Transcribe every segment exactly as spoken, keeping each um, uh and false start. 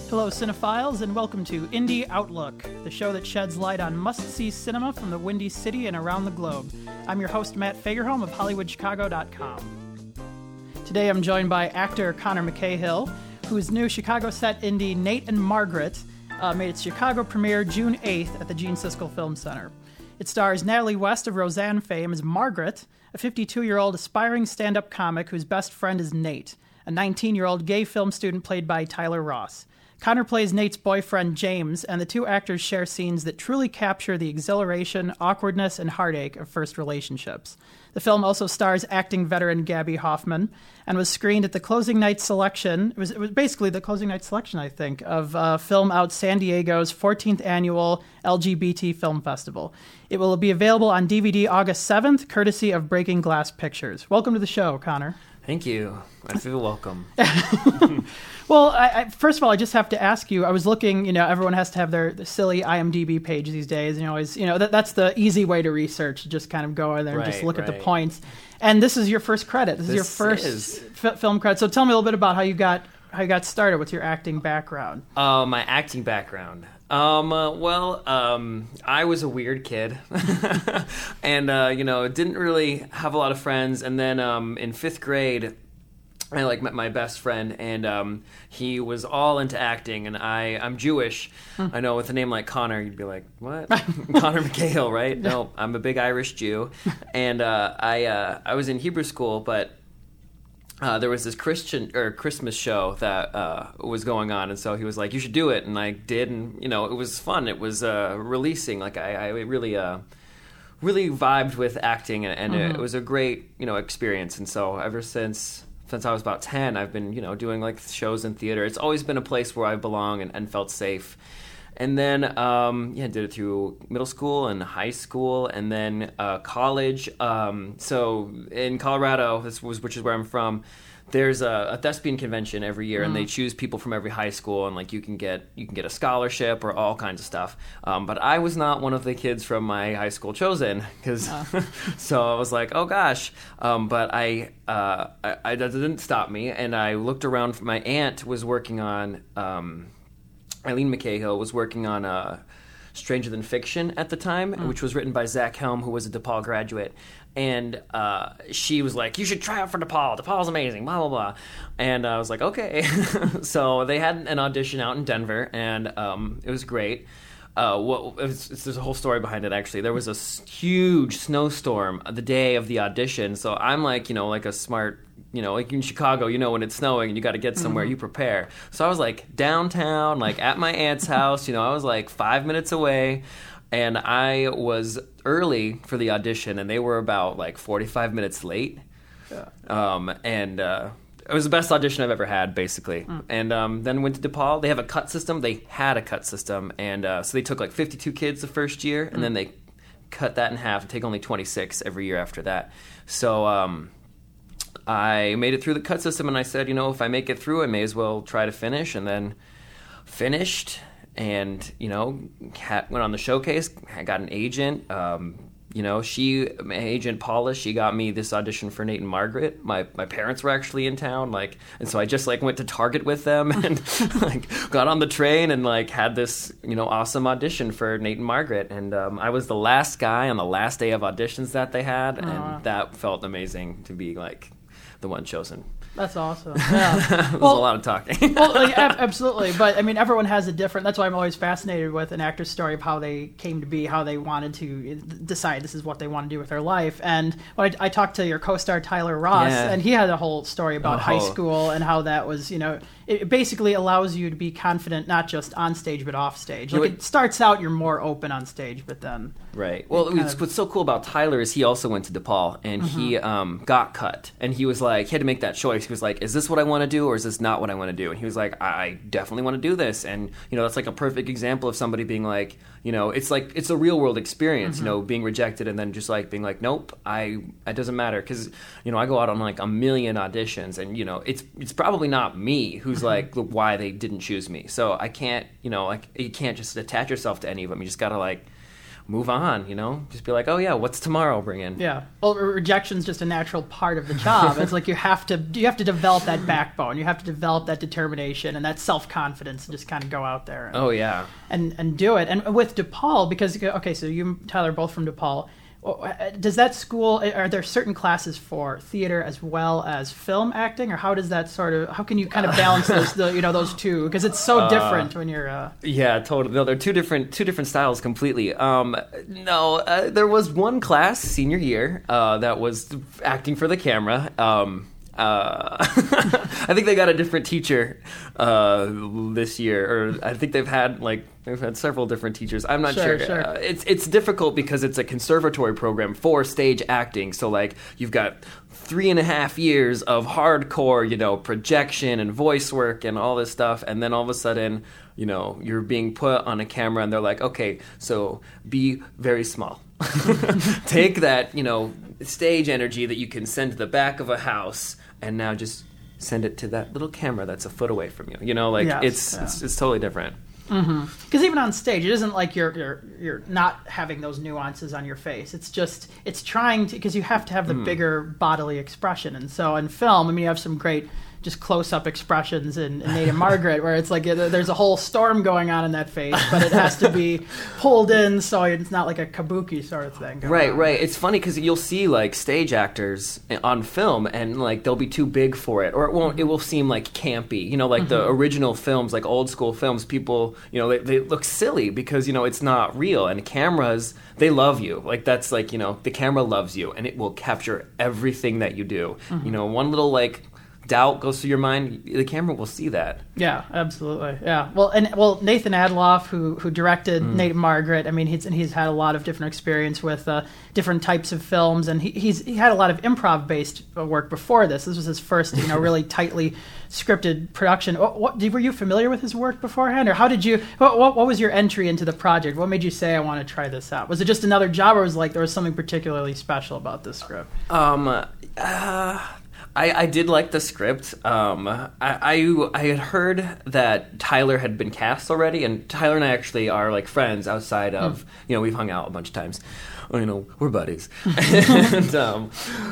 Hello, cinephiles, and welcome to Indie Outlook, the show that sheds light on must-see cinema from the Windy City and around the globe. I'm your host, Matt Fagerholm of Hollywood Chicago dot com. Today I'm joined by actor Connor McCahill, whose new Chicago-set indie Nate and Margaret uh, made its Chicago premiere June eighth at the Gene Siskel Film Center. It stars Natalie West of Roseanne fame as Margaret, a fifty-two-year-old aspiring stand-up comic whose best friend is Nate, a nineteen-year-old gay film student played by Tyler Ross. Connor plays Nate's boyfriend, James, and the two actors share scenes that truly capture the exhilaration, awkwardness, and heartache of first relationships. The film also stars acting veteran Gabby Hoffman and was screened at the closing night selection. It was, it was basically the closing night selection, I think, of uh, Film Out San Diego's fourteenth annual L G B T Film Festival. It will be available on D V D August seventh, courtesy of Breaking Glass Pictures. Welcome to the show, Connor. Thank you. I feel welcome. Well, I, I, first of all, I just have to ask you, I was looking, you know, everyone has to have their, their silly I M D B page these days. You know, is, you know that, that's the easy way to research, just kind of go in there and right, just look right. at the points. And this is your first credit. This, this is your first is. F- film credit. So tell me a little bit about how you got how you got started. What's your acting background? Uh, my acting background. Um, uh, well, um, I was a weird kid and, uh, you know, didn't really have a lot of friends. And then um, in fifth grade, I like met my best friend, and um, he was all into acting, and I, I'm Jewish. Hmm. I know with a name like Connor, you'd be like, what? Connor McCahill, right? No, I'm a big Irish Jew. And uh, I uh, I was in Hebrew school, but uh, there was this Christian or Christmas show that uh, was going on, and so he was like, you should do it, and I did, and you know, it was fun. It was uh, releasing. Like I, I really... Uh, really vibed with acting, and, and mm-hmm. it, it was a great, you know, experience. And so ever since... Since I was about ten, I've been, you know, doing like shows in theater. It's always been a place where I belong and, and felt safe. And then, um, yeah, did it through middle school and high school, and then uh, college. Um, so in Colorado, this was which is where I'm from. There's a, a thespian convention every year, mm. and they choose people from every high school, and like you can get you can get a scholarship or all kinds of stuff. Um, but I was not one of the kids from my high school chosen, because oh. So I was like, oh gosh. Um, but I, uh, I, I that didn't stop me, and I looked around. My aunt was working on um, Eileen McCahill was working on a. Stranger Than Fiction at the time, mm. which was written by Zach Helm, who was a DePaul graduate. And uh, she was like, you should try out for DePaul. DePaul's amazing, blah, blah, blah. And I was like, okay. So they had an audition out in Denver, and um, it was great. Uh, well, it's, it's, there's a whole story behind it, actually. There was a s- huge snowstorm the day of the audition. So I'm like, you know, like a smart... You know, like in Chicago, you know, when it's snowing and you got to get somewhere, mm-hmm. you prepare. So I was like downtown, like at my aunt's house. You know, I was like five minutes away, and I was early for the audition, and they were about like forty-five minutes late. Yeah. Um, and uh, it was the best audition I've ever had, basically. Mm. And um, then went to DePaul. They have a cut system. They had a cut system, and uh, so they took like fifty-two kids the first year, and mm. then they cut that in half and take only twenty-six every year after that. So. Um, I made it through the cut system, and I said, you know, if I make it through, I may as well try to finish, and then finished, and, you know, went on the showcase. I got an agent. Um, you know, she, my agent Paula, she got me this audition for Nate and Margaret. My my parents were actually in town, like, and so I just like went to Target with them and like got on the train and like had this, you know, awesome audition for Nate and Margaret. And um, I was the last guy on the last day of auditions that they had, Aww. And that felt amazing to be like the one chosen. That's awesome. Yeah. There's well, a lot of talking. well, like, absolutely. But, I mean, everyone has a different... That's why I'm always fascinated with an actor's story of how they came to be, how they wanted to decide this is what they want to do with their life. And when I, I talked to your co-star, Tyler Ross, yeah. and he had a whole story about oh. high school and how that was, you know... It basically allows you to be confident not just on stage but off stage. Like, it starts out, you're more open on stage, but then... Right. Well, it's, of... what's so cool about Tyler is he also went to DePaul, and mm-hmm. he um, got cut. And he was like... He had to make that choice. He was like, is this what I want to do, or is this not what I want to do? And he was like, I definitely want to do this. And, you know, that's like a perfect example of somebody being like, you know, it's like, it's a real world experience, mm-hmm. you know, being rejected and then just like being like, nope, I, it doesn't matter. Cause, you know, I go out on like a million auditions and, you know, it's, it's probably not me who's mm-hmm. like, look, why they didn't choose me. So I can't, you know, like, you can't just attach yourself to any of them. You just gotta like, move on, you know? Just be like, oh yeah, what's tomorrow bring in? Yeah. Well, re- rejection's just a natural part of the job. It's like you have to you have to develop that backbone. You have to develop that determination and that self-confidence and just kind of go out there and, Oh yeah. and, and do it. And with DePaul, because, okay, so you and Tyler are both from DePaul. Does that school, are there certain classes for theater as well as film acting, or how does that sort of, how can you kind of balance those, the, you know, those two? Because it's so different uh, when you're... Uh... Yeah, totally. No, they're two different two different styles completely. Um, no, uh, there was one class senior year uh, that was acting for the camera. Um, uh, I think they got a different teacher uh, this year, or I think they've had like they've had several different teachers. I'm not sure. sure. sure. Uh, it's it's difficult because it's a conservatory program for stage acting. So like you've got three and a half years of hardcore, you know, projection and voice work and all this stuff, and then all of a sudden, you know, you're being put on a camera, and they're like, okay, so be very small. Take that, you know, stage energy that you can send to the back of a house, and now just send it to that little camera that's a foot away from you. You know, like Yes, it's, yeah. it's it's totally different. Because mm-hmm. even on stage, it isn't like you're you're you're not having those nuances on your face. It's just it's trying to, because you have to have the mm. bigger bodily expression. And so in film, I mean, you have some great just close-up expressions in, in Nate and Margaret, where it's like there's a whole storm going on in that face, but it has to be pulled in so it's not like a kabuki sort of thing. Right, on. right. It's funny because you'll see like stage actors on film, and like they'll be too big for it, or it won't. It will seem like campy. You know, like mm-hmm. the original films, like old school films. People, you know, they, they look silly because you know it's not real, and cameras, they love you. Like that's like you know the camera loves you, and it will capture everything that you do. Mm-hmm. You know, one little like doubt goes through your mind, the camera will see that. Yeah, absolutely. Yeah. Well, and well, Nathan Adloff, who who directed mm. Nate and Margaret, I mean, he's and he's had a lot of different experience with uh, different types of films, and he he's he had a lot of improv based work before this. This was his first, you know, really tightly scripted production. What, what were you familiar with his work beforehand, or how did you? What, what what was your entry into the project? What made you say I want to try this out? Was it just another job, or was it like there was something particularly special about this script? Um. Uh... I, I did like the script. Um, I, I I had heard that Tyler had been cast already, and Tyler and I actually are like friends outside of, mm. you know, we've hung out a bunch of times. You know, we're buddies. and um,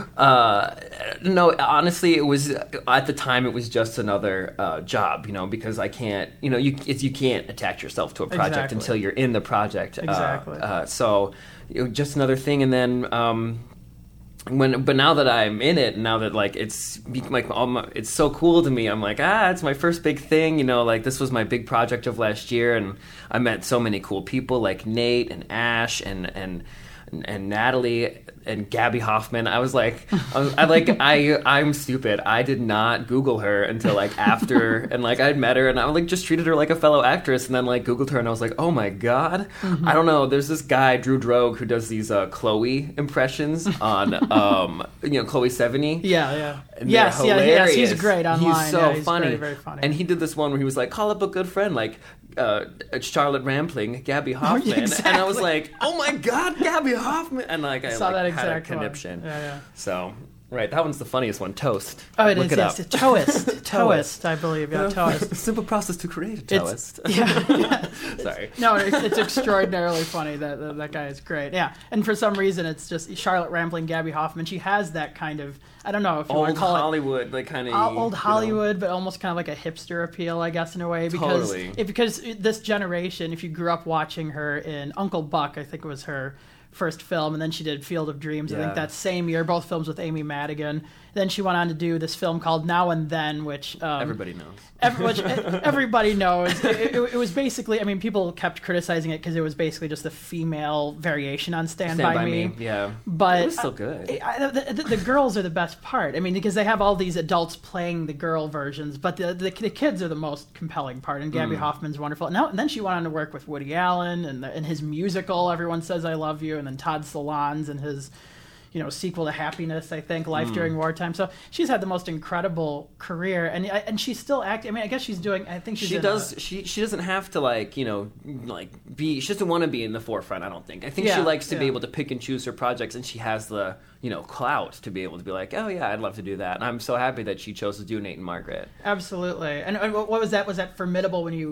uh, no, honestly, it was at the time it was just another uh, job, you know, because I can't, you know, you it's, you can't attach yourself to a project exactly. until you're in the project. Exactly. Uh, uh, so you know, just another thing, and then. Um, When, but now that I'm in it, now that like it's like all my, it's so cool to me, I'm like, ah, it's my first big thing, you know, like this was my big project of last year, and I met so many cool people like Nate and Ash and and and Natalie and Gabby Hoffman. I was like, I, was, I like I I'm stupid. I did not Google her until like after, and like I'd met her, and I like just treated her like a fellow actress, and then like Googled her, and I was like, oh my god, mm-hmm. I don't know. There's this guy Drew Drogue who does these uh, Chloe impressions on um you know Chloe Sevigny. Yeah, yeah. And yes, yeah, yes, he's great online. He's so yeah, he's funny. Very, very funny. And he did this one where he was like, call up a good friend, like uh, Charlotte Rampling, Gabby Hoffman. Oh, exactly. And I was like, oh my god, Gabby Hoffman. And like I saw like, that had a exact conniption. one. Yeah, yeah. So, right, that one's the funniest one, Toast. Oh, it Look is, it yes. up. Toast. Toast, I believe. Yeah, Toast. Simple process to create a toast. It's, yeah, yeah. Sorry. No, it's, it's extraordinarily funny. That, that that guy is great. Yeah, and for some reason, it's just Charlotte Rampling, Gabby Hoffman. She has that kind of, I don't know if you old want to call Hollywood, it like kind of old Hollywood, know. But almost kind of like a hipster appeal, I guess, in a way. Because Totally. It, because this generation, if you grew up watching her in Uncle Buck, I think it was her first film, and then she did Field of Dreams, yeah. I think that same year, both films with Amy Madigan. Then she went on to do this film called Now and Then, which... Um, everybody knows. Every, which everybody knows. It, it, it was basically, I mean, people kept criticizing it because it was basically just a female variation on Stand, Stand By, By Me. Me. Yeah. But it was still good. I, I, the, the, the girls are the best part. I mean, because they have all these adults playing the girl versions, but the the, the kids are the most compelling part, and Gabby mm. Hoffman's wonderful. Now, and then she went on to work with Woody Allen and, the, and his musical, Everyone Says I Love You, and then Todd Solondz and his... you know, sequel to Happiness, I think, Life mm. During Wartime. So she's had the most incredible career, and and she's still acting. I mean, I guess she's doing. I think she's she in does. A, she she doesn't have to like you know like be. She doesn't want to be in the forefront. I don't think. I think yeah, she likes to yeah. be able to pick and choose her projects, and she has the you know clout to be able to be like, oh yeah, I'd love to do that. And I'm so happy that she chose to do Nate and Margaret. Absolutely. And, and what was that? Was that formidable when you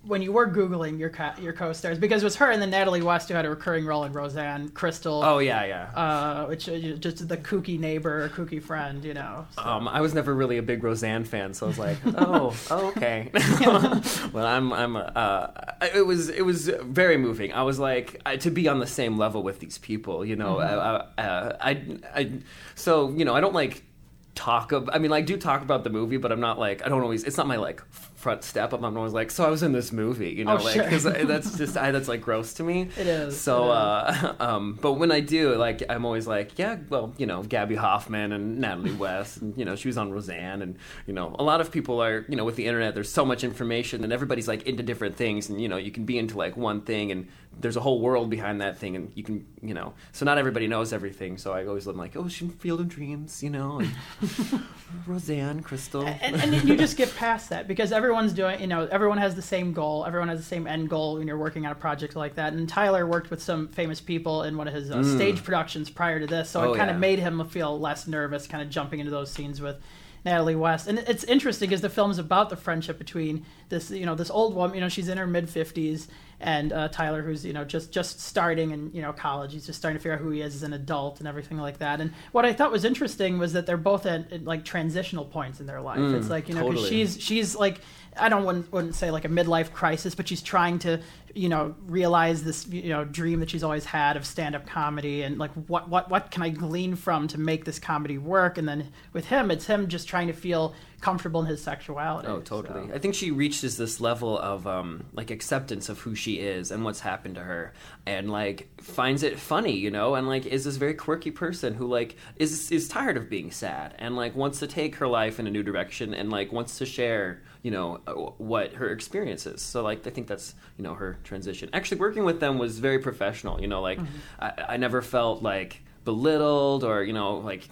when you were Googling your co- your co-stars, because it was her and then Natalie West who had a recurring role in Roseanne, Crystal. Oh yeah, yeah. Uh, which uh, just the kooky neighbor, or kooky friend, you know. So. Um, I was never really a big Roseanne fan, so I was like, oh, oh okay. Well, I'm, I'm. Uh, it was, it was very moving. I was like, I, to be on the same level with these people, you know. Mm-hmm. I, I, I, I, so you know, I don't like. talk of I mean like I do talk about the movie, but I'm not like I don't always it's not my like front step up. I'm always like, so I was in this movie, you know, oh, like sure. because that's just I, that's like gross to me. It is. So it uh is. um but when I do, like I'm always like, yeah, well, you know, Gabby Hoffman and Natalie West, and you know, she was on Roseanne, and you know, a lot of people are, you know, with the internet there's so much information and everybody's like into different things, and you know, you can be into like one thing and there's a whole world behind that thing, and you can, you know, so not everybody knows everything. So I always live like, oh, she Field of Dreams, you know, and Roseanne, Crystal, and, and you just get past that because everyone's doing, you know, everyone has the same goal, everyone has the same end goal when you're working on a project like that. And Tyler worked with some famous people in one of his uh, mm. stage productions prior to this, so oh, it kind yeah. of made him feel less nervous, kind of jumping into those scenes with Natalie West. And it's interesting because the film is about the friendship between this, you know, this old woman, you know, she's in her mid fifties, and uh, Tyler, who's, you know, just just starting in, you know, college. He's just starting to figure out who he is as an adult and everything like that. And what I thought was interesting was that they're both at, at like transitional points in their life. Mm, it's like, you know, because totally. she's she's like, I don't wouldn't, wouldn't say like a midlife crisis, but she's trying to, you know, realize this, you know, dream that she's always had of stand-up comedy, and like what what what can I glean from to make this comedy work? And then with him, it's him just trying to feel comfortable in his sexuality. Oh, totally. So. I think she reaches this level of um, like acceptance of who she is and what's happened to her, and like finds it funny, you know, and like is this very quirky person who like is is tired of being sad and like wants to take her life in a new direction and like wants to share, you know, what her experience is. So like I think that's, you know, her transition. Actually, working with them was very professional. You know, like mm-hmm. I, I never felt like belittled or, you know, like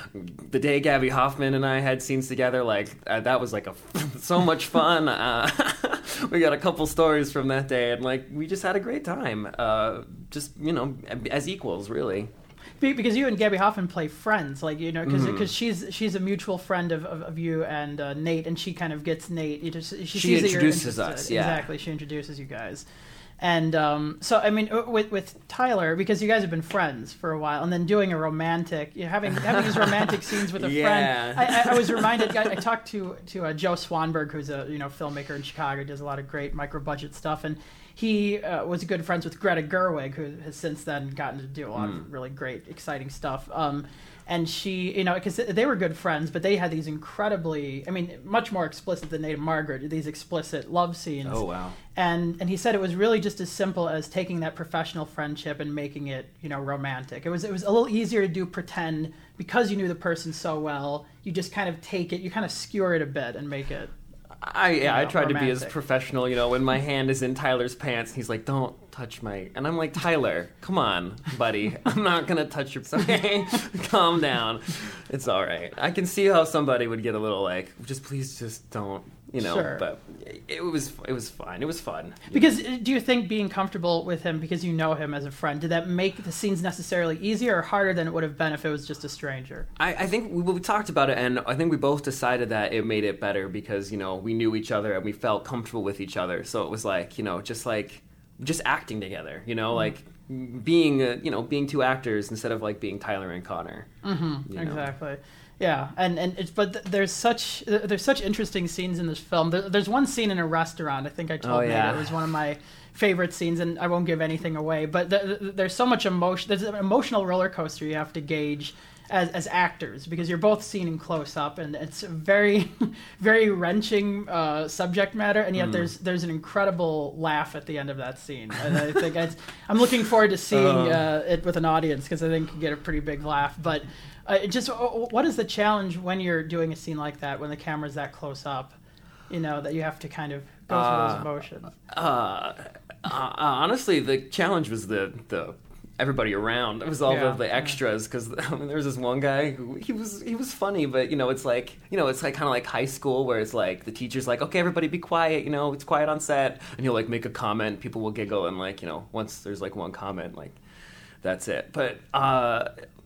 the day Gabby Hoffman and I had scenes together, like uh, that was like a so much fun. Uh, we got a couple stories from that day, and like we just had a great time. Uh, just, you know, as equals, really. Because you and Gabby Hoffman play friends, like, you know, because mm. she's she's a mutual friend of, of, of you and uh, Nate, and she kind of gets Nate. You just, she she sees introduces that you're us, yeah. Exactly, she introduces you guys. And um, so, I mean, with with Tyler, because you guys have been friends for a while, and then doing a romantic, you know, having having these romantic scenes with a yeah. friend. I, I, I was reminded. I, I talked to to uh, Joe Swanberg, who's a, you know, filmmaker in Chicago, does a lot of great micro budget stuff, and he uh, was good friends with Greta Gerwig, who has since then gotten to do a lot mm. of really great, exciting stuff. Um, and she, you know, because they were good friends, but they had these incredibly, I mean, much more explicit than Nate and Margaret, these explicit love scenes. Oh, wow. And and he said it was really just as simple as taking that professional friendship and making it, you know, romantic. It was it was a little easier to do pretend because you knew the person so well. You just kind of take it, you kind of skewer it a bit and make it. I yeah, you know, I tried romantic. to be as professional, you know, when my hand is in Tyler's pants, he's like, "Don't touch my," and I'm like, "Tyler, come on, buddy, I'm not gonna touch your." Okay, calm down, it's all right. I can see how somebody would get a little like, "Just please, just don't," you know. Sure. But it was it was fine. It was fun. Because do you think being comfortable with him because you know him as a friend, did that make the scenes necessarily easier or harder than it would have been if it was just a stranger? I, I think we, we talked about it, and I think we both decided that it made it better because, you know, we knew each other and we felt comfortable with each other. So it was like, you know, just like just acting together, you know, like being uh, you know being two actors instead of like being Tyler and Connor. Mm-hmm. You know? Exactly. Yeah, and and it's but th- there's such there's such interesting scenes in this film. There, there's one scene in a restaurant. I think I told oh, you yeah. it was one of my favorite scenes, and I won't give anything away. But th- th- there's so much emotion. There's an emotional roller coaster you have to gauge as as actors because you're both seen in close up, and it's a very very wrenching uh, subject matter, and yet mm. there's there's an incredible laugh at the end of that scene. And I think I'd, I'm looking forward to seeing uh, it with an audience because I think you get a pretty big laugh, but. Uh, just what is the challenge when you're doing a scene like that when the camera's that close up, you know, that you have to kind of go through uh, those emotions? Uh, uh, honestly, the challenge was the the everybody around. It was all yeah, of the extras because I mean, there was this one guy who he was he was funny, but you know it's like you know it's like kind of like high school where it's like the teacher's like, okay, everybody be quiet, you know, it's quiet on set, and he'll like make a comment, people will giggle, and like you know once there's like one comment, like that's it. But uh,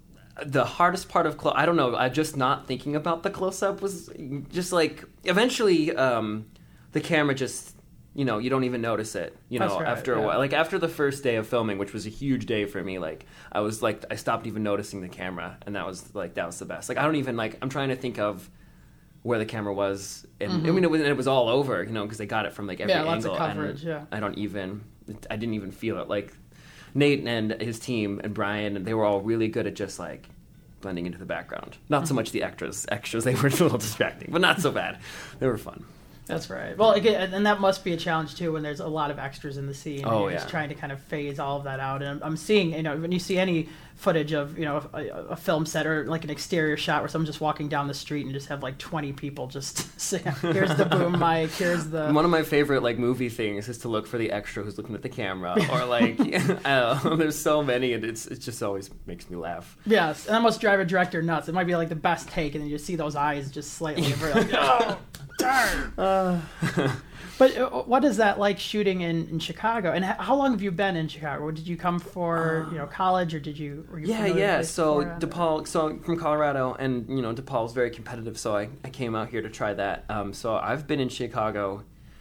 the hardest part of close, I don't know, I just not thinking about the close up was just like eventually um, the camera just you know, you don't even notice it, you know, That's right, after a yeah. while. Like, after the first day of filming, which was a huge day for me, like, I was, like, I stopped even noticing the camera, and that was, like, that was the best. Like, I don't even, like, I'm trying to think of where the camera was, and, mm-hmm. I mean, it was, it was all over, you know, because they got it from, like, every yeah, angle. lots of coverage, and yeah. I don't even, I didn't even feel it. Like, Nate and his team and Brian, they were all really good at just, like, blending into the background. Not mm-hmm. so much the extras. Extras, they were a little distracting, but not so bad. They were fun. That's right. Well, again, and that must be a challenge too when there's a lot of extras in the scene. Oh, and you're yeah. just trying to kind of phase all of that out. And I'm, I'm seeing, you know, when you see any footage of, you know, a, a film set or like an exterior shot where someone's just walking down the street and just have like twenty people just saying, here's the boom mic, here's the... One of my favorite like movie things is to look for the extra who's looking at the camera, or like, I don't know, there's so many, and it's it just always makes me laugh. Yes, and that must drive a director nuts. It might be like the best take, and then you just see those eyes just slightly averted, like, oh, darn. Uh, but uh, what is that like shooting in, in Chicago? And h- how long have you been in Chicago? Did you come for, you know, college, or did you... Were you yeah, yeah. So before? DePaul, so I'm from Colorado, and you know DePaul is very competitive. So I, I came out here to try that. Um, so I've been in Chicago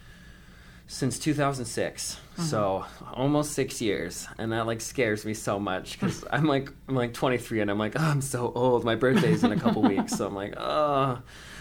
since two thousand six. Mm-hmm. So almost six years, and that like scares me so much because I'm like I'm like twenty-three, and I'm like, oh, I'm so old. My birthday's in a couple weeks, so I'm like, oh.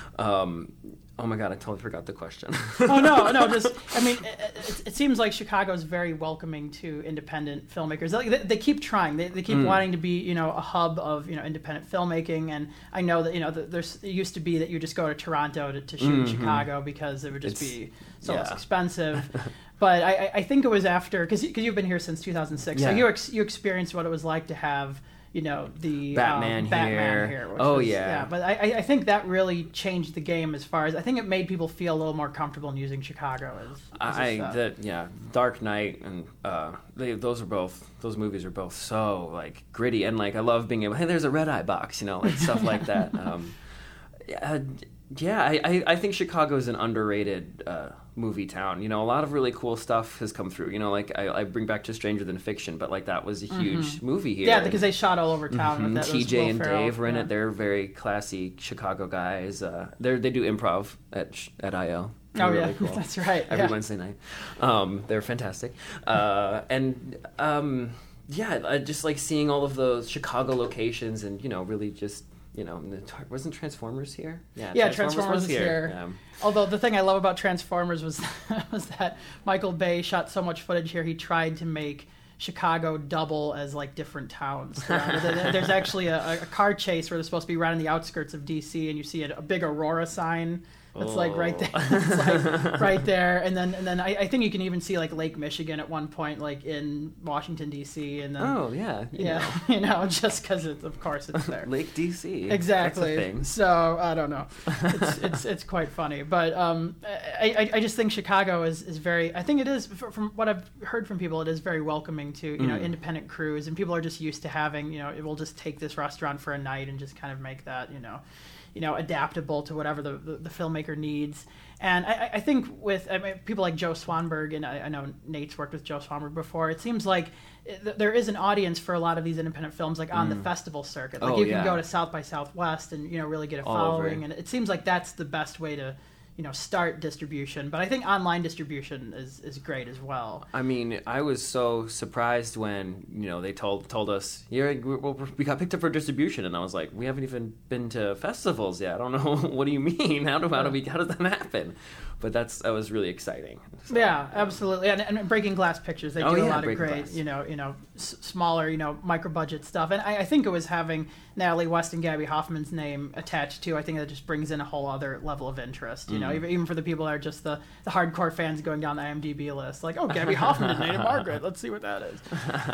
Um, oh my god, I totally forgot the question. oh no, no, just I mean, it, it, it seems like Chicago is very welcoming to independent filmmakers. Like, they, they keep trying, they, they keep mm. wanting to be, you know, a hub of, you know, independent filmmaking. And I know that, you know, there's it used to be that you just go to Toronto to, to shoot mm-hmm. in Chicago because it would just it's, be so yeah. expensive. But I, I think it was after, because you've been here since two thousand six, yeah. so you ex, you experienced what it was like to have, you know, the Batman, um, Batman here. here which oh was, yeah. yeah. But I, I think that really changed the game as far as I think it made people feel a little more comfortable in using Chicago as, as I that yeah, Dark Knight and uh, they those are both those movies are both so like gritty, and like I love being able, hey, there's a red eye box, you know, like stuff like that. Um, yeah, yeah, I, I I think Chicago is an underrated uh, movie town. You know, a lot of really cool stuff has come through. You know, like I, I bring back to Stranger Than Fiction, but like that was a huge mm-hmm. movie here. Yeah, because they shot all over town. Mm-hmm. With that. T J and Ferrell. Dave were in yeah. it. They're very classy Chicago guys. Uh, they they do improv at at I O. They're oh really yeah, cool. that's right. Every yeah. Wednesday night, um, they're fantastic. Uh, and um, yeah, I just like seeing all of those Chicago locations, and you know, really just. You know, wasn't Transformers here? Yeah, yeah Transformers, Transformers was here. here. Yeah. Although the thing I love about Transformers was was that Michael Bay shot so much footage here, he tried to make Chicago double as like different towns. Uh, there's actually a, a car chase where they're supposed to be right on the outskirts of D C, and you see a, a big Aurora sign. It's oh. like right there. It's like right there, and then and then I, I think you can even see like Lake Michigan at one point, like in Washington D C, and then oh yeah, you yeah, know. you know, just because of course it's there. Lake D C, exactly. That's a thing. So I don't know. It's it's it's quite funny, but um, I, I I just think Chicago is, is very. I think it is from what I've heard from people. It is very welcoming to you mm. know independent crews, and people are just used to having you know it will just take this restaurant for a night and just kind of make that you know. you know, adaptable to whatever the, the, the filmmaker needs. And I, I think with I mean, people like Joe Swanberg, and I, I know Nate's worked with Joe Swanberg before, it seems like th- there is an audience for a lot of these independent films, like on mm. the festival circuit. Like oh, you can yeah. go to South by Southwest and, you know, really get a All following. over. And it seems like that's the best way to, you know, start distribution. But I think online distribution is, is great as well. I mean, I was so surprised when, you know, they told told us, yeah, we got picked up for distribution, and I was like, we haven't even been to festivals yet. I don't know. What do you mean? How do, how do we, how does that happen? But that's that was really exciting. So, yeah, absolutely. And, and Breaking Glass Pictures, they do oh, yeah, a lot Breaking of great, Glass. you know, you know, s- smaller, you know, micro budget stuff. And I, I think it was having Natalie West and Gabby Hoffman's name attached to. I think that just brings in a whole other level of interest. You mm. know, even, even for the people that are just the, the hardcore fans going down the IMDb list, like, oh, Gabby Hoffman is Native Margaret. Let's see what that is.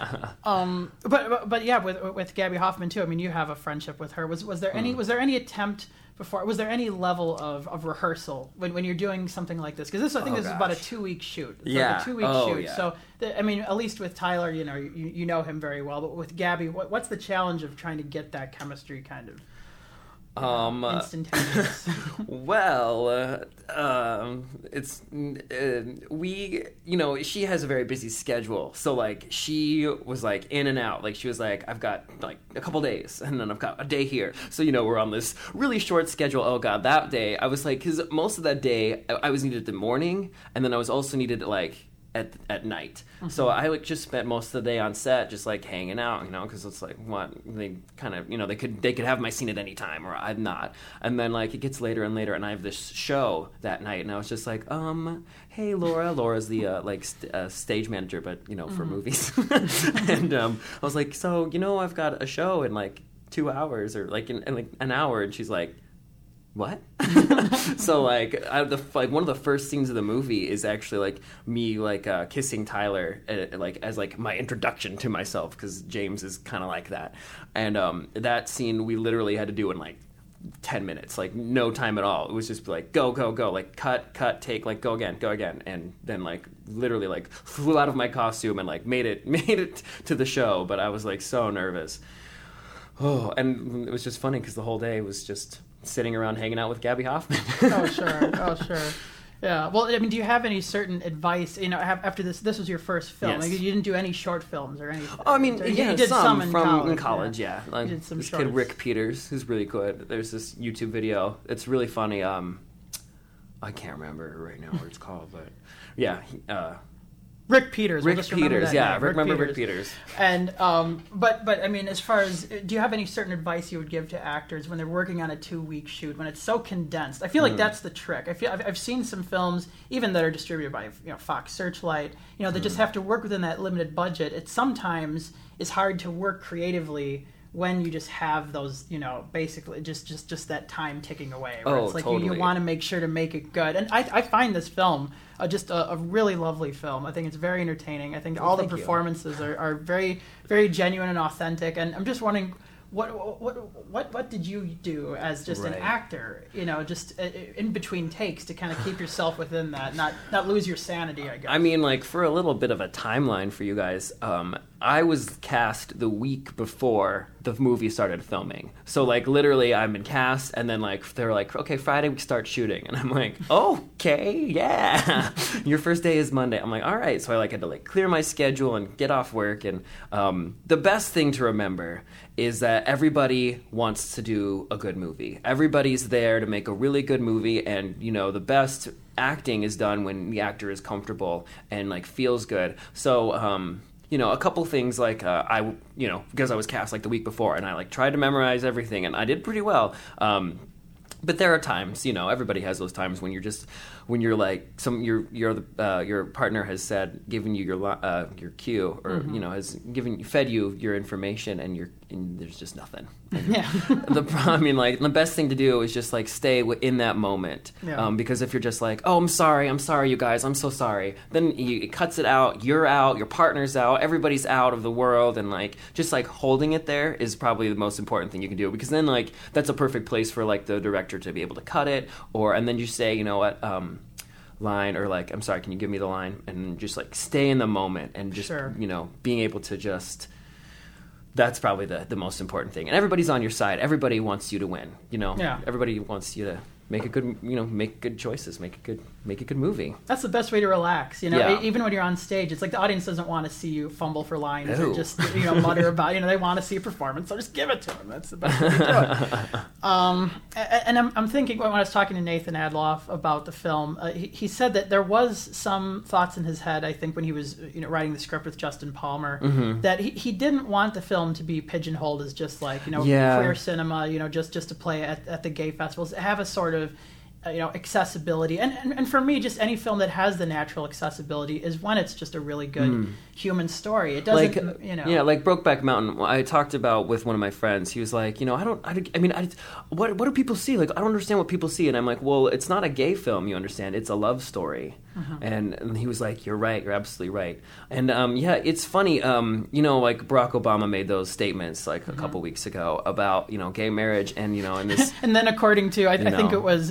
um, but, but but yeah, with with Gabby Hoffman too. I mean, you have a friendship with her. Was was there any mm. was there any attempt? Before, was there any level of, of rehearsal when, when you're doing something like this? Because this, I think, oh, this gosh. is about a two week shoot. It's yeah, like a two week oh, shoot. Yeah. So, the, I mean, at least with Tyler, you know, you, you know him very well. But with Gabby, what, what's the challenge of trying to get that chemistry kind of? Um, uh, instantaneous. well, uh, um, it's uh, we. You know, she has a very busy schedule, so like she was like in and out. Like she was like, I've got like a couple days, and then I've got a day here. So you know, we're on this really short schedule. Oh god, that day I was like, because most of that day I, I was needed the morning, and then I was also needed like. At, at night. Mm-hmm. So I like just spent most of the day on set just like hanging out, you know, because it's like what they kind of, you know, they could they could have my scene at any time or I'm not. And then like it gets later and later and I have this show that night and I was just like, um, hey Laura, Laura's the uh, like st- uh, stage manager, but you know, for mm-hmm. movies. And um, I was like, so you know, I've got a show in like two hours or like in, in like an hour, and she's like, what? So like I, the like one of the first scenes of the movie is actually like me like uh, kissing Tyler uh, like as like my introduction to myself, because James is kind of like that, and um, that scene we literally had to do in like ten minutes, like no time at all. It was just like go go go, like cut cut take, like go again go again, and then like literally like flew out of my costume and like made it made it to the show. But I was like so nervous. Oh, and it was just funny because the whole day was just sitting around hanging out with Gabby Hoffman. Oh, sure. Oh, sure. Yeah. Well, I mean, do you have any certain advice, you know, after this, this was your first film. Yes. Like, you didn't do any short films or anything. Oh, I mean, you, yeah, you did some, some in from college. in college, yeah. yeah. Like, you did some this shorts. kid, Rick Peters, who's really good. There's this YouTube video. It's really funny. Um, I can't remember right now what it's called, but yeah, he, uh, Rick Peters. Rick we'll just remember Peters, that yeah. name. Rick remember Peters. Rick Peters. And um, but but I mean, as far as do you have any certain advice you would give to actors when they're working on a two-week shoot when it's so condensed? I feel like mm. that's the trick. I feel I've, I've seen some films even that are distributed by you know Fox Searchlight. You know, they mm. just have to work within that limited budget. It sometimes is hard to work creatively when you just have those, you know, basically just just, just that time ticking away. Where oh, it's like totally. you, you want to make sure to make it good. And I, I find this film uh, just a, a really lovely film. I think it's very entertaining. I think well, all the thank performances are, are very, very genuine and authentic. And I'm just wondering, what what what what did you do as just right. an actor, you know, just in between takes to kind of keep yourself within that, not not lose your sanity, I guess? I mean, like, for a little bit of a timeline for you guys, um, I was cast the week before the movie started filming. So, like, literally, I'm in cast, and then, like, they're like, okay, Friday we start shooting. And I'm like, okay, yeah. Your first day is Monday. I'm like, all right. So I, like, had to, like, clear my schedule and get off work. And um, the best thing to remember is that everybody wants to do a good movie. Everybody's there to make a really good movie, and, you know, the best acting is done when the actor is comfortable and, like, feels good. So, um... you know, a couple things like uh, I, you know, because I was cast like the week before, and I like tried to memorize everything, and I did pretty well. Um, but there are times, you know, everybody has those times when you're just, when you're like some your your uh, your partner has said, given you your uh, your cue, or mm-hmm. you know, has given fed you your information, and you're and there's just nothing. And yeah. the I mean, like the best thing to do is just like stay in that moment, yeah. um, because if you're just like, oh, I'm sorry, I'm sorry, you guys, I'm so sorry, then he, it cuts it out. You're out, your partner's out, everybody's out of the world, and like just like holding it there is probably the most important thing you can do, because then like that's a perfect place for like the director to be able to cut it, or and then you say, you know what. Um, line or like, I'm sorry, can you give me the line, and just like stay in the moment, and just sure. you know, being able to just, that's probably the the most important thing. And everybody's on your side. Everybody wants you to win, you know. Yeah. Everybody wants you to make a good, you know, make good choices, make a good make a good movie. That's the best way to relax, you know. Yeah. Even when you're on stage, it's like the audience doesn't want to see you fumble for lines no. or just, you know, mutter about, you know, they want to see a performance, so just give it to them. That's the best way to do it. Um, and I'm, I'm thinking, when I was talking to Nathan Adloff about the film, uh, he, he said that there was some thoughts in his head, I think, when he was, you know, writing the script with Justin Palmer, mm-hmm. that he, he didn't want the film to be pigeonholed as just like, you know, yeah. queer cinema, you know, just, just to play at, at the gay festivals, have a sort of, Uh, you know, accessibility, and, and and for me, just any film that has the natural accessibility is when it's just a really good mm. human story. It doesn't, like, you know, yeah, like Brokeback Mountain. I talked about with one of my friends. He was like, you know, I don't, I, I mean, I, what what do people see? Like, I don't understand what people see. And I'm like, well, it's not a gay film. You understand? It's a love story. Mm-hmm. And, and he was like, you're right. You're absolutely right. And um, yeah, it's funny. Um, you know, like Barack Obama made those statements like a mm-hmm. couple weeks ago about, you know, gay marriage, and you know, and this, and then according to I, I think it was it was either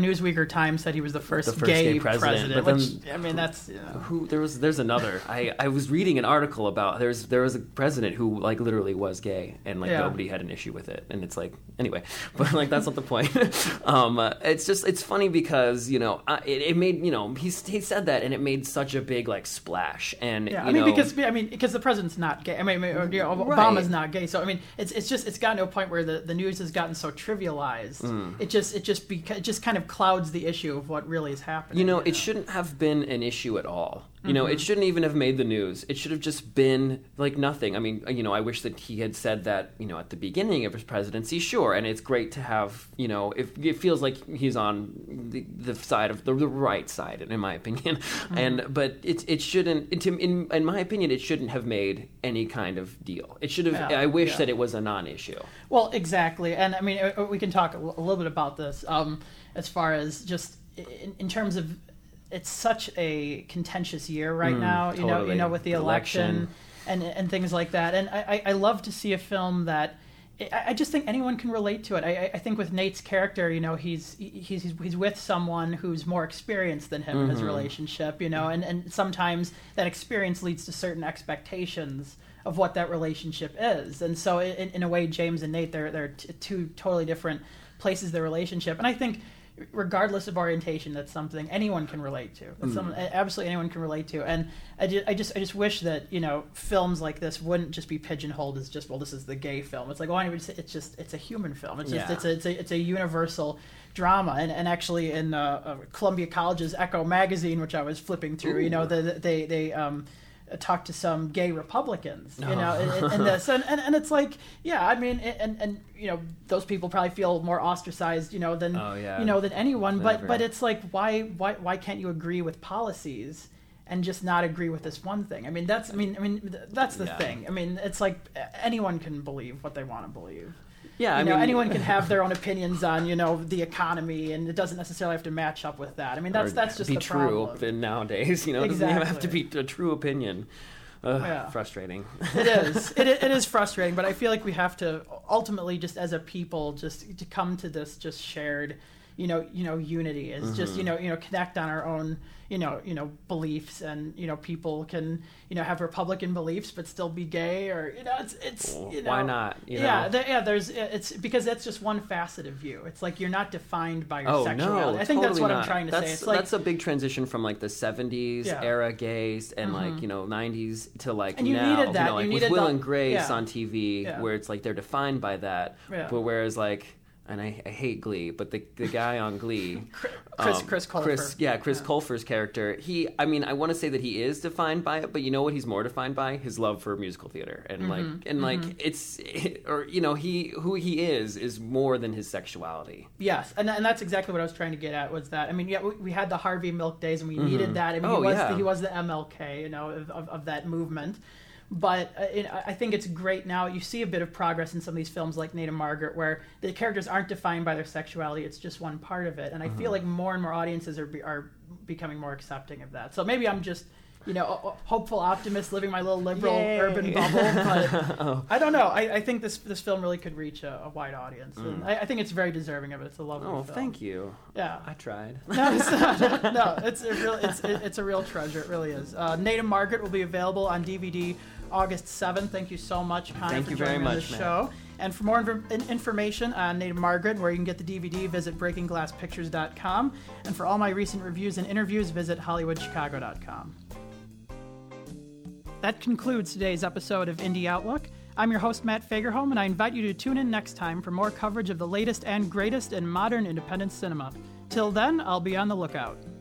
Newsweek or Time said he was the first, the first gay, gay president. president But which, then, I mean, that's... You know. who there was there's another. I, I was reading an article about there's there was a president who like literally was gay and like Yeah. nobody had an issue with it, and it's like anyway, but like that's not the point. um, uh, it's just it's funny because you know I, it, it made you know he he said that and it made such a big like splash and Yeah, you I mean know, because I mean because the president's not gay. I mean, I mean, you know, Obama's not gay. So I mean, it's it's just it's gotten to a point where the, the news has gotten so trivialized. Mm. It just it just beca- it just kind of clouds the issue of what really is happening. You know, you know? it shouldn't have been an issue at all. You know, Mm-hmm. it shouldn't even have made the news. It should have just been like nothing. I mean, you know, I wish that he had said that, you know, at the beginning of his presidency, sure. And it's great to have, you know, if it feels like he's on the, the side of the, the right side, in my opinion. Mm-hmm. And but it it shouldn't, it, in in my opinion, it shouldn't have made any kind of deal. It should have. Yeah, I wish yeah. that it was a non-issue. Well, exactly, and I mean we can talk a little bit about this um, as far as just in, in terms of. It's such a contentious year right mm, now, you totally. know, you know, with the election, election and and things like that. And I, I love to see a film that I, I just think anyone can relate to it. I, I think with Nate's character, you know, he's he's he's with someone who's more experienced than him mm-hmm. in his relationship, you know, and, and sometimes that experience leads to certain expectations of what that relationship is. And so in, in a way, James and Nate, they're they're t- two totally different places of their relationship. And I think regardless of orientation, that's something anyone can relate to. That's mm. something absolutely anyone can relate to. And I just, I just, I just wish that you know films like this wouldn't just be pigeonholed as just well, this is the gay film. It's like, well, anyway, it's just, it's a human film. It's just, yeah. it's a, it's a, it's a universal drama. And and actually, in uh, uh, Columbia College's Echo magazine, which I was flipping through, Ooh. you know, the, the, they they um. talk to some gay Republicans, you know, oh. in, in this, and, and and it's like, yeah, I mean, and and you know, those people probably feel more ostracized, you know, than oh, yeah. you know than anyone. Never. But but it's like, why why why can't you agree with policies and just not agree with this one thing? I mean, that's I mean I mean that's the yeah. thing. I mean, it's like anyone can believe what they want to believe. Yeah, you I know, mean, anyone can have their own opinions on, you know, the economy, and it doesn't necessarily have to match up with that. I mean, that's that's just be the true problem. nowadays. You know, it exactly. doesn't even have to be a true opinion. Ugh, yeah. Frustrating. It is. It, it is frustrating, but I feel like we have to ultimately, just as a people, just to come to this just shared, you know, you know, unity is mm-hmm. just you know, you know, connect on our own, you know, you know, beliefs, and you know, people can you know have Republican beliefs but still be gay, or you know, it's it's well, you know, why not? You yeah, know? there, yeah. There's it's because that's just one facet of you. It's like you're not defined by your oh, sexuality. No, I think totally that's what not. I'm trying to that's, say. It's like that's a big transition from like the seventies yeah. era gays and mm-hmm. like you know nineties to like and you now. Needed that. You know, like you with needed Will the, and Grace yeah. on T V, yeah. where it's like they're defined by that. Yeah. But whereas like. And I, I hate Glee, but the the guy on Glee, Chris um, Chris Colfer, Chris, yeah, Chris yeah. Colfer's character. He, I mean, I want to say that he is defined by it, but you know what? He's more defined by his love for musical theater, and mm-hmm. like, and mm-hmm. like, it's, or you know, he who he is is more than his sexuality. Yes, and and that's exactly what I was trying to get at. Was that I mean, yeah, we, we had the Harvey Milk days, and we mm-hmm. needed that. I mean, oh, he was yeah. the, he was the M L K, you know, of of, of that movement. But uh, it, I think it's great now. You see a bit of progress in some of these films like Nate and Margaret, where the characters aren't defined by their sexuality. It's just one part of it. And I mm-hmm. feel like more and more audiences are be, are becoming more accepting of that. So maybe I'm just, you know, a, a hopeful optimist living my little liberal Yay. urban bubble. But oh. I don't know. I, I think this this film really could reach a, a wide audience. Mm. And I, I think it's very deserving of it. It's a lovely oh, film. thank you. Yeah. I tried. No, it's, not, no, it's a real it's it's a real treasure. It really is. Uh, Nate and Margaret will be available on D V D August seventh. Thank you so much, Connor, Thank for you joining very me on much, this Matt. show. And for more inf- information on Nate and Margaret, where you can get the D V D, visit breaking glass pictures dot com. And for all my recent reviews and interviews, visit hollywood chicago dot com. That concludes today's episode of Indie Outlook. I'm your host, Matt Fagerholm, and I invite you to tune in next time for more coverage of the latest and greatest in modern independent cinema. Till then, I'll be on the lookout.